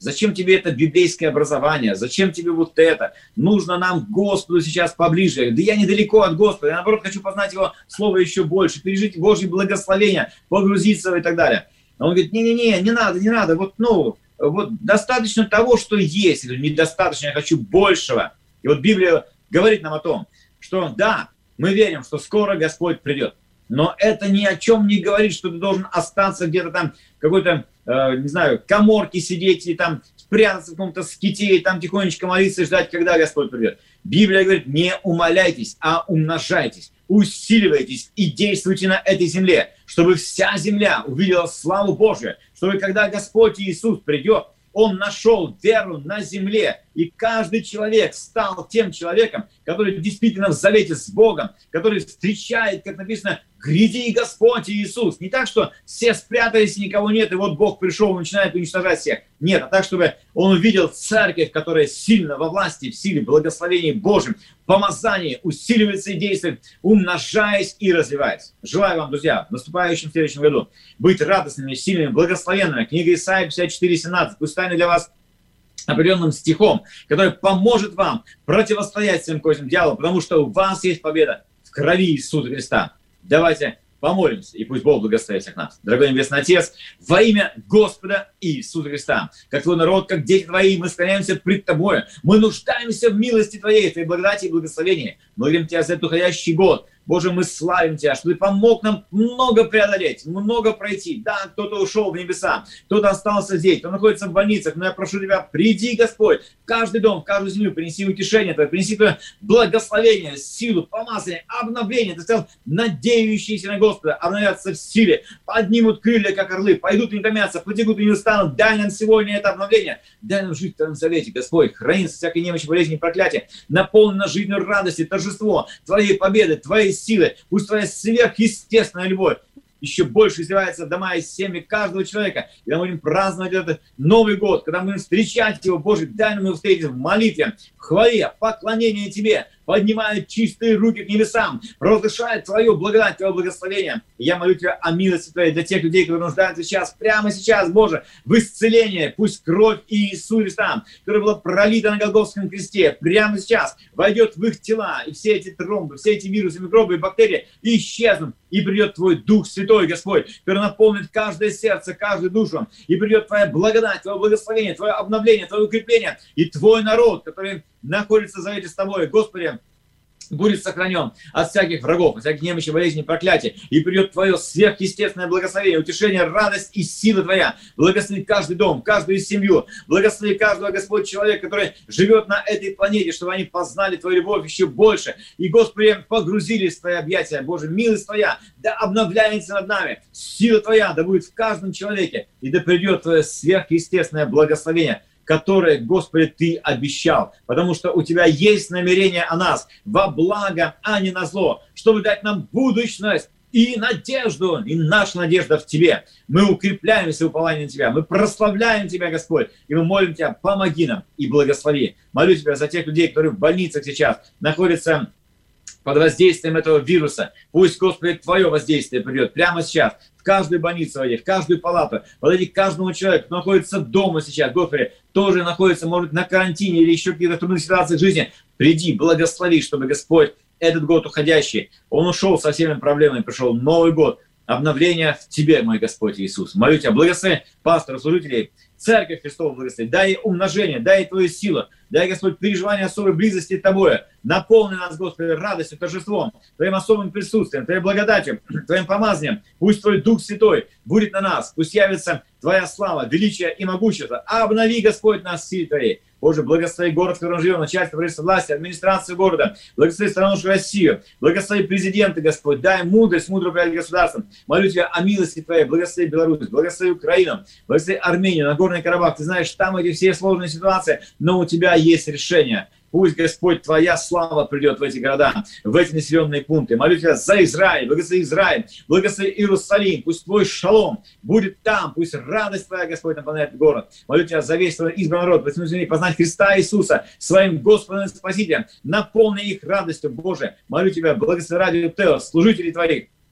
Зачем тебе это библейское образование? Зачем тебе вот это? Нужно нам к Господу сейчас поближе. Да я недалеко от Господа. Я, наоборот, хочу познать Его Слово еще больше, пережить Божье благословение, погрузиться и так далее. А он говорит, не-не-не, не надо, не надо. Вот, ну, вот достаточно того, что есть. Или недостаточно, я хочу большего. И вот Библия говорит нам о том, что да, мы верим, что скоро Господь придет. Но это ни о чем не говорит, что ты должен остаться где-то там в какой-то, э, не знаю, каморке сидеть и там спрятаться в каком-то ските и там тихонечко молиться и ждать, когда Господь придет. Библия говорит, не умаляйтесь, а умножайтесь, усиливайтесь и действуйте на этой земле, чтобы вся земля увидела славу Божию, чтобы когда Господь Иисус придет, Он нашел веру на земле, и каждый человек стал тем человеком, который действительно в завете с Богом, который встречает, как написано, «Гряди, Господь Иисус». Не так, что все спрятались, никого нет, и вот Бог пришел и начинает уничтожать всех. Нет, а так, чтобы он увидел церковь, которая сильно во власти, в силе, благословении Божьем, помазании, усиливается и действует, умножаясь и развиваясь. Желаю вам, друзья, в наступающем следующем году быть радостными, сильными, благословенными. Книга Исайя пятьдесят четыре семнадцать. Пусть станет для вас определенным стихом, который поможет вам противостоять всем козням дьявола, потому что у вас есть победа в крови Иисуса Христа. Давайте помолимся, и пусть Бог благословит всех нас. Дорогой Небесный Отец, во имя Господа Иисуса Христа, как Твой народ, как дети Твои, мы склоняемся пред Тобой, мы нуждаемся в милости Твоей, Твоей благодати и благословении. Мы молим Тебя за этот уходящий год. Боже, мы славим Тебя, что Ты помог нам много преодолеть, много пройти. Да, кто-то ушел в небеса, кто-то остался здесь, кто находится в больницах, но я прошу Тебя, приди, Господь, в каждый дом, в каждую семью, принеси утешение Твое, принеси Твое благословение, силу, помазание, обновление. Ты сказал, надеющиеся на Господа обновятся в силе, поднимут крылья, как орлы, пойдут и не томятся, потекут и не устанут. Дай нам сегодня это обновление, дай нам жить в Твоем завете, Господь, храни нас всякой немощи, болезни и проклятия, наполни нас жизнью радости, торжество Твоей победы, Твоей силы, пусть Твоя сверхъестественная любовь еще больше изливается в дома и семьи каждого человека. И мы будем праздновать этот Новый год, когда мы будем встречать Его, Боже, дай нам его встретить в молитве, в хвале, поклонении Тебе, поднимая чистые руки к небесам, провозглашая Твою благодать, Твое благословение. И я молю Тебя о милости Твоей для тех людей, которые нуждаются сейчас, прямо сейчас, Боже, в исцелении. Пусть кровь Иисуса Христа, которая была пролита на Голгофском кресте, прямо сейчас войдет в их тела, и все эти тромбы, все эти вирусы, микробы и бактерии исчезнут, и придет Твой Дух Святой, Господь, который наполнит каждое сердце, каждую душу, и придет Твоя благодать, Твое благословение, Твое обновление, Твое укрепление, и Твой народ, который находится в завете с Тобой, Господи, будет сохранен от всяких врагов, от всяких немощей, болезней, проклятий, и придет Твое сверхъестественное благословение, утешение, радость и сила Твоя. Благослови каждый дом, каждую семью, благослови каждого, Господь, человека, который живет на этой планете, чтобы они познали Твою любовь еще больше, и, Господи, погрузились в Твои объятия. Боже, милость Твоя да обновляется над нами, сила Твоя да будет в каждом человеке, и да придет Твое сверхъестественное благословение, которое, Господи, Ты обещал, потому что у Тебя есть намерение о нас во благо, а не на зло, чтобы дать нам будущность и надежду, и наша надежда в Тебе. Мы укрепляемся в уповании на Тебя, мы прославляем Тебя, Господь, и мы молим Тебя, помоги нам и благослови. Молю Тебя за тех людей, которые в больницах сейчас находятся под воздействием этого вируса. Пусть, Господи, Твое воздействие придет прямо сейчас в каждую больницу, в каждую палату, подойди к каждому человеку, кто находится дома сейчас, Господи, тоже находится, может, на карантине или еще какие-то трудные ситуации в жизни. Приди, благослови, чтобы, Господь, этот год уходящий, он ушел со всеми проблемами, пришел Новый год, обновление в Тебе, мой Господь Иисус. Молю Тебя, благослови пасторов, служителей, Церковь Христова благослови, дай умножение, дай Твою силу, дай, Господь, переживание особой близости Тобою. Наполни нас, Господи, радостью, торжеством, Твоим особым присутствием, Твоей благодатью, Твоим помазанием. Пусть Твой Дух Святой будет на нас, пусть явится Твоя слава, величие и могущество. Обнови, Господь, нас в силе Твоей. Боже, благослови город, в котором живем, начальство, правительство власти, администрацию города, благослови страну нашу Россию, благослови президента, Господь, дай мудрость, мудро управлять государством. Молю Тебя о милости Твоей, благослови Беларусь, благослови Украину, благослови Армению, Нагорный Карабах. Ты знаешь, там эти все сложные ситуации, но у Тебя есть решение. Пусть, Господь, Твоя слава придет в эти города, в эти населенные пункты. Молю Тебя за Израиль, благослови Израиль, благослови Иерусалим. Пусть Твой шалом будет там, пусть радость Твоя, Господь, наполняет город. Молю Тебя за весь Твой избранный народ, пусть познать Христа Иисуса своим Господом и Спасителем. Наполни их радостью, Боже. Молю Тебя, благослови радио Теос, служителей Твоих.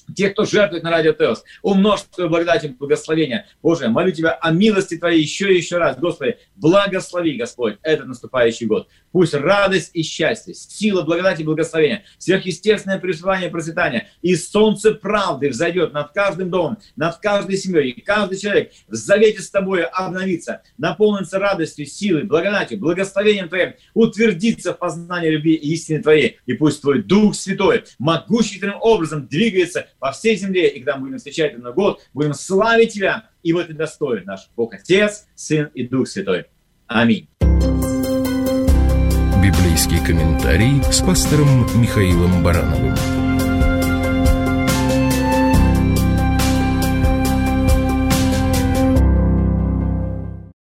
тех, кто жертвует на радио Теос. Умножь Твою благодать и благословение. Боже, молю Тебя о милости Твоей еще и еще раз. Господи, благослови, Господь, этот наступающий год. Пусть радость и счастье, сила, благодать и благословение, сверхъестественное преуспевание и процветание и солнце правды взойдет над каждым домом, над каждой семьей. И каждый человек в завете с Тобой обновится, наполнится радостью, силой, благодатью, благословением Твоим, утвердится в познании любви и истины Твоей. И пусть Твой Дух Святой могущественным образом двигается по всей земле, и когда мы будем встречать Новый год, будем славить Тебя, и вот и достоин наш Бог Отец, Сын и Дух Святой. Аминь. Библейский комментарий с пастором Михаилом Барановым.